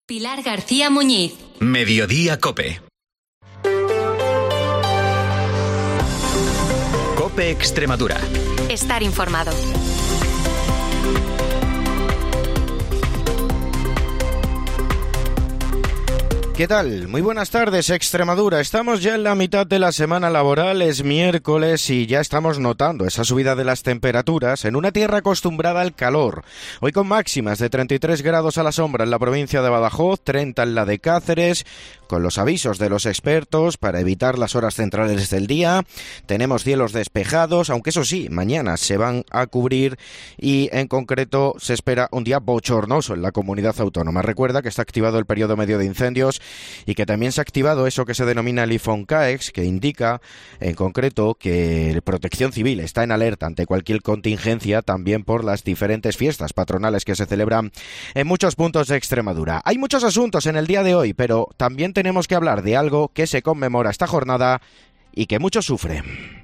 Pilar García Muñiz. Mediodía COPE. COPE Extremadura. Estar informado. ¿Qué tal? Muy buenas tardes, Extremadura. Estamos ya en la mitad de la semana laboral, es miércoles y ya estamos notando esa subida de las temperaturas en una tierra acostumbrada al calor. Hoy con máximas de 33 grados a la sombra en la provincia de Badajoz, 30 en la de Cáceres, con los avisos de los expertos para evitar las horas centrales del día. Tenemos cielos despejados, aunque eso sí, mañana se van a cubrir y en concreto se espera un día bochornoso en la comunidad autónoma. Recuerda que está activado el periodo medio de incendios y que también se ha activado eso que se denomina el IFONCAEX, que indica en concreto que Protección Civil está en alerta ante cualquier contingencia, también por las diferentes fiestas patronales que se celebran en muchos puntos de Extremadura. Hay muchos asuntos en el día de hoy, pero también tenemos que hablar de algo que se conmemora esta jornada y que muchos sufren.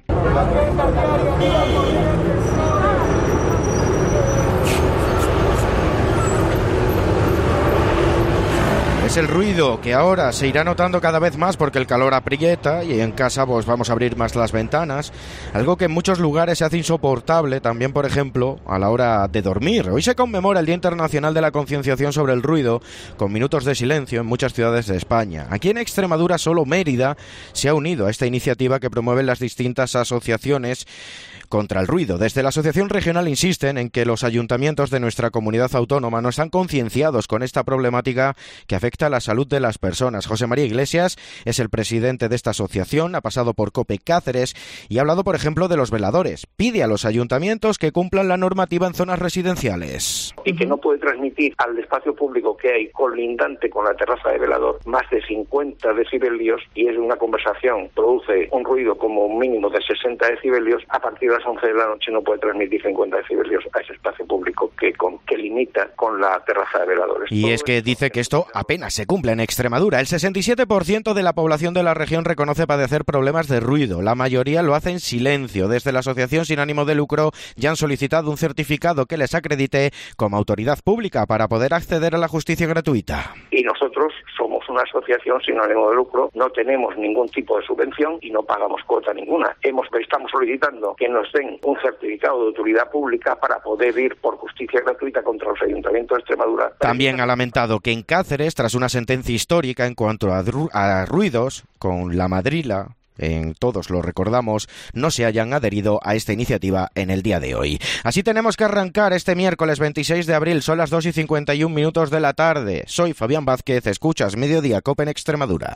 Es el ruido que ahora se irá notando cada vez más porque el calor aprieta y en casa pues vamos a abrir más las ventanas, algo que en muchos lugares se hace insoportable también, por ejemplo, a la hora de dormir. Hoy se conmemora el Día Internacional de la Concienciación sobre el Ruido, con minutos de silencio en muchas ciudades de España. Aquí en Extremadura solo Mérida se ha unido a esta iniciativa que promueven las distintas asociaciones contra el ruido. Desde la Asociación Regional insisten en que los ayuntamientos de nuestra comunidad autónoma no están concienciados con esta problemática que afecta a la salud de las personas. José María Iglesias es el presidente de esta asociación, ha pasado por COPE Cáceres y ha hablado, por ejemplo, de los veladores. Pide a los ayuntamientos que cumplan la normativa en zonas residenciales. Y que no puede transmitir al espacio público que hay colindante con la terraza de velador más de 50 decibelios y es una conversación, produce un ruido como un mínimo de 60 decibelios, a partir de las 11 de la noche no puede transmitir 50 decibelios a ese espacio público que limita con la terraza de veladores. Y es que dice que esto apenas se cumple en Extremadura. El 67% de la población de la región reconoce padecer problemas de ruido. La mayoría lo hace en silencio. Desde la asociación sin ánimo de lucro ya han solicitado un certificado que les acredite como autoridad pública para poder acceder a la justicia gratuita. Y nosotros somos una asociación sin ánimo de lucro, no tenemos ningún tipo de subvención y no pagamos cuota ninguna. Estamos solicitando que nos den un certificado de utilidad pública para poder ir por justicia gratuita contra los ayuntamientos de Extremadura. También ha lamentado que en Cáceres, tras una sentencia histórica en cuanto a ruidos, con la madrila, todos lo recordamos, no se hayan adherido a esta iniciativa en el día de hoy. Así tenemos que arrancar este miércoles 26 de abril, son las 2:51 de la tarde. Soy Fabián Vázquez, escuchas Mediodía COPE en Extremadura.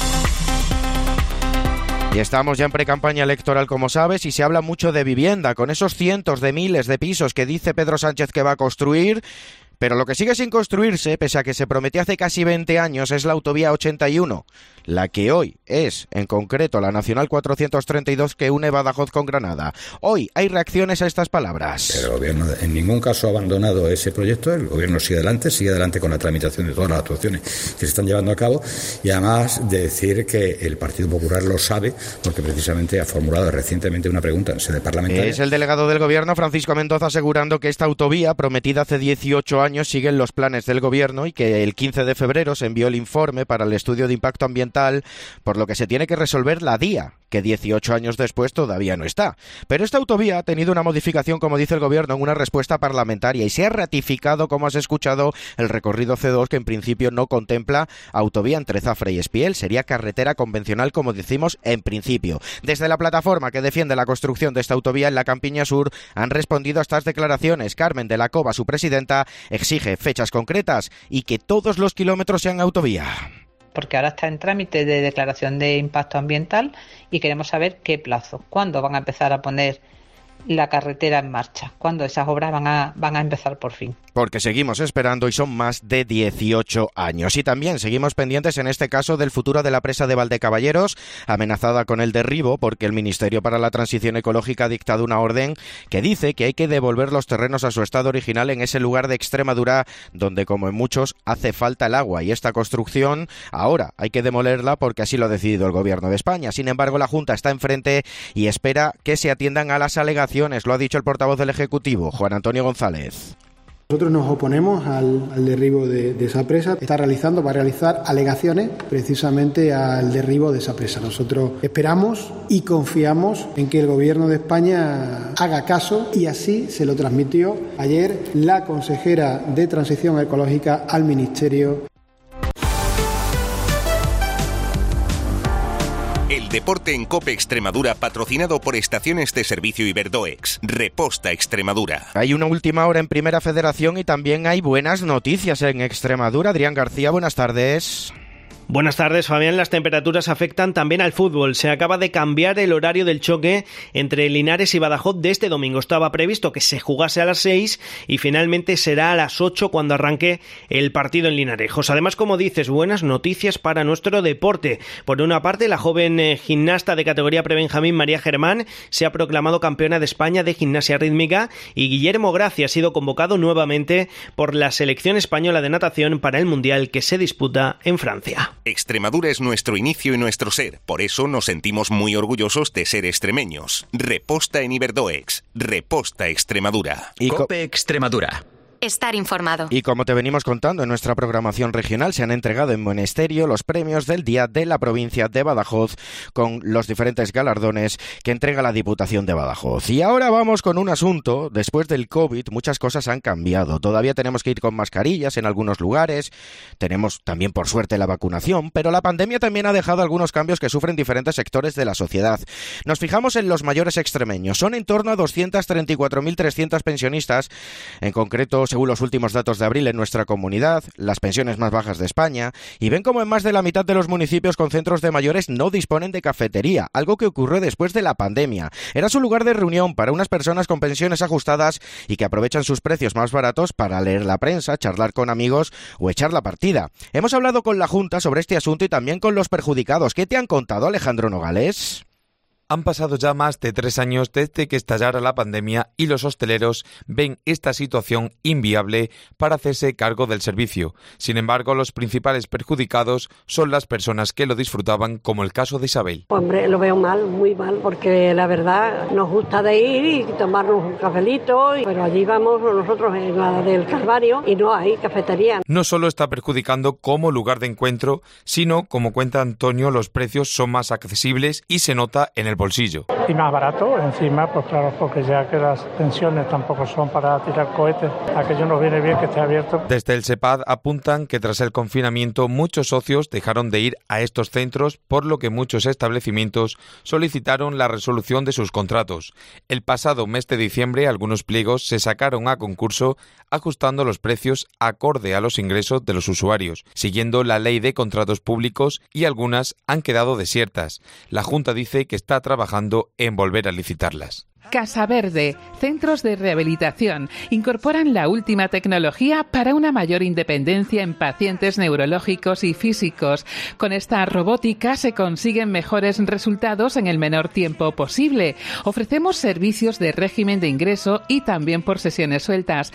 Y estamos ya en precampaña electoral, como sabes, y se habla mucho de vivienda, con esos cientos de miles de pisos que dice Pedro Sánchez que va a construir. Pero lo que sigue sin construirse, pese a que se prometió hace casi 20 años, es la autovía 81, la que hoy es, en concreto, la Nacional 432 que une Badajoz con Granada. Hoy hay reacciones a estas palabras. Pero el Gobierno en ningún caso ha abandonado ese proyecto, el Gobierno sigue adelante con la tramitación de todas las actuaciones que se están llevando a cabo y además de decir que el Partido Popular lo sabe porque precisamente ha formulado recientemente una pregunta en sede parlamentaria. Es el delegado del Gobierno, Francisco Mendoza, asegurando que esta autovía, prometida hace 18 años, siguen los planes del Gobierno y que el 15 de febrero se envió el informe para el estudio de impacto ambiental, por lo que se tiene que resolver la DIA, que 18 años después todavía no está. Pero esta autovía ha tenido una modificación, como dice el Gobierno, en una respuesta parlamentaria y se ha ratificado, como has escuchado, el recorrido C2, que en principio no contempla autovía entre Zafra y Espiel. Sería carretera convencional, como decimos, en principio. Desde la plataforma que defiende la construcción de esta autovía en la Campiña Sur han respondido a estas declaraciones. Carmen de la Cova, su presidenta, exige fechas concretas y que todos los kilómetros sean autovía. Porque ahora está en trámite de declaración de impacto ambiental y queremos saber qué plazo, cuándo van a empezar a poner la carretera en marcha, cuándo esas obras van a empezar por fin. Porque seguimos esperando y son más de 18 años. Y también seguimos pendientes en este caso del futuro de la presa de Valdecaballeros, amenazada con el derribo porque el Ministerio para la Transición Ecológica ha dictado una orden que dice que hay que devolver los terrenos a su estado original en ese lugar de Extremadura donde, como en muchos, hace falta el agua. Y esta construcción ahora hay que demolerla porque así lo ha decidido el Gobierno de España. Sin embargo, la Junta está enfrente y espera que se atiendan a las alegaciones. Lo ha dicho el portavoz del Ejecutivo, Juan Antonio González. Nosotros nos oponemos al derribo de esa presa. Va a realizar alegaciones precisamente al derribo de esa presa. Nosotros esperamos y confiamos en que el Gobierno de España haga caso, y así se lo transmitió ayer la consejera de Transición Ecológica al Ministerio. El deporte en COPE Extremadura, patrocinado por Estaciones de Servicio Iberdoex. Reposta Extremadura. Hay una última hora en Primera Federación y también hay buenas noticias en Extremadura. Adrián García, buenas tardes. Buenas tardes, Fabián. Las temperaturas afectan también al fútbol. Se acaba de cambiar el horario del choque entre Linares y Badajoz de este domingo. Estaba previsto que se jugase a las 6 y finalmente será a las 8 cuando arranque el partido en Linarejos. Además, como dices, buenas noticias para nuestro deporte. Por una parte, la joven gimnasta de categoría prebenjamín María Germán se ha proclamado campeona de España de gimnasia rítmica, y Guillermo Gracia ha sido convocado nuevamente por la selección española de natación para el Mundial que se disputa en Francia. Extremadura es nuestro inicio y nuestro ser. Por eso nos sentimos muy orgullosos de ser extremeños. Reposta en Iberdoex. Reposta Extremadura. COPE Extremadura. Estar informado. Y como te venimos contando en nuestra programación regional, se han entregado en Monesterio los premios del Día de la provincia de Badajoz, con los diferentes galardones que entrega la Diputación de Badajoz. Y ahora vamos con un asunto. Después del COVID, muchas cosas han cambiado. Todavía tenemos que ir con mascarillas en algunos lugares. Tenemos también, por suerte, la vacunación, pero la pandemia también ha dejado algunos cambios que sufren diferentes sectores de la sociedad. Nos fijamos en los mayores extremeños. Son en torno a 234.300 pensionistas, en concreto, según los últimos datos de abril en nuestra comunidad, las pensiones más bajas de España, y ven como en más de la mitad de los municipios con centros de mayores no disponen de cafetería, algo que ocurrió después de la pandemia. Era su lugar de reunión para unas personas con pensiones ajustadas y que aprovechan sus precios más baratos para leer la prensa, charlar con amigos o echar la partida. Hemos hablado con la Junta sobre este asunto y también con los perjudicados. ¿Qué te han contado, Alejandro Nogales? Han pasado ya más de 3 años desde que estallara la pandemia y los hosteleros ven esta situación inviable para hacerse cargo del servicio. Sin embargo, los principales perjudicados son las personas que lo disfrutaban, como el caso de Isabel. Hombre, lo veo mal, muy mal, porque la verdad nos gusta de ir y tomarnos un cafelito, pero allí vamos nosotros en la del Calvario y no hay cafetería. No solo está perjudicando como lugar de encuentro, sino, como cuenta Antonio, los precios son más accesibles y se nota en el bolsillo. Y más barato, encima, pues claro, porque ya que las pensiones tampoco son para tirar cohetes, aquello nos viene bien que esté abierto. Desde el SEPAD apuntan que tras el confinamiento muchos socios dejaron de ir a estos centros, por lo que muchos establecimientos solicitaron la resolución de sus contratos. El pasado mes de diciembre algunos pliegos se sacaron a concurso ajustando los precios acorde a los ingresos de los usuarios, siguiendo la ley de contratos públicos, y algunas han quedado desiertas. La Junta dice que está trabajando en volver a licitarlas. Casa Verde, centros de rehabilitación, incorporan la última tecnología para una mayor independencia en pacientes neurológicos y físicos. Con esta robótica se consiguen mejores resultados en el menor tiempo posible. Ofrecemos servicios de régimen de ingreso y también por sesiones sueltas.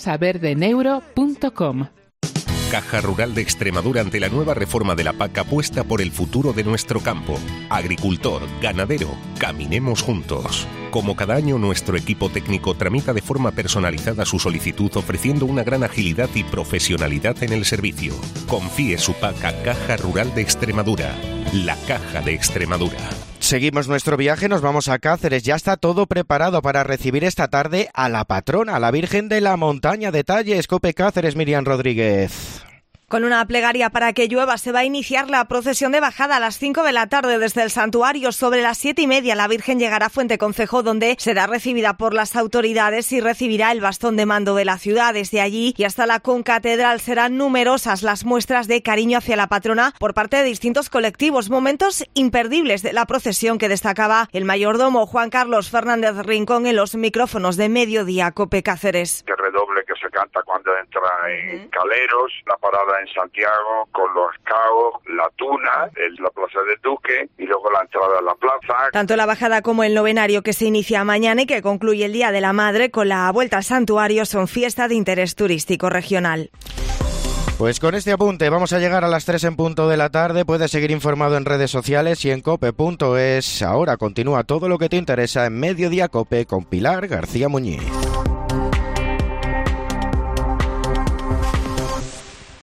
casaverdeneuro.com. Caja Rural de Extremadura, ante la nueva reforma de la PAC, apuesta por el futuro de nuestro campo. Agricultor, ganadero, caminemos juntos. Como cada año, nuestro equipo técnico tramita de forma personalizada su solicitud, ofreciendo una gran agilidad y profesionalidad en el servicio. Confíe su PAC a Caja Rural de Extremadura, la Caja de Extremadura. Seguimos nuestro viaje, nos vamos a Cáceres. Ya está todo preparado para recibir esta tarde a la patrona, la Virgen de la Montaña. Detalles, COPE Cáceres, Miriam Rodríguez. Con una plegaria para que llueva, se va a iniciar la procesión de bajada a las 5 de la tarde desde el santuario. Sobre las 7:30 la Virgen llegará a Fuenteconcejo, donde será recibida por las autoridades y recibirá el bastón de mando de la ciudad. Desde allí y hasta la concatedral serán numerosas las muestras de cariño hacia la patrona por parte de distintos colectivos. Momentos imperdibles de la procesión que destacaba el mayordomo Juan Carlos Fernández Rincón en los micrófonos de Mediodía COPE Cáceres. El redoble que se canta cuando entra en Caleros, la parada en Santiago con los caos, la Tuna, la Plaza del Duque y luego la entrada a la plaza. Tanto la bajada como el novenario, que se inicia mañana y que concluye el Día de la Madre con la vuelta al santuario, son fiesta de interés turístico regional. Pues con este apunte vamos a llegar a las 3 en punto de la tarde. Puedes seguir informado en redes sociales y en cope.es. Ahora continúa todo lo que te interesa en Mediodía COPE con Pilar García Muñiz.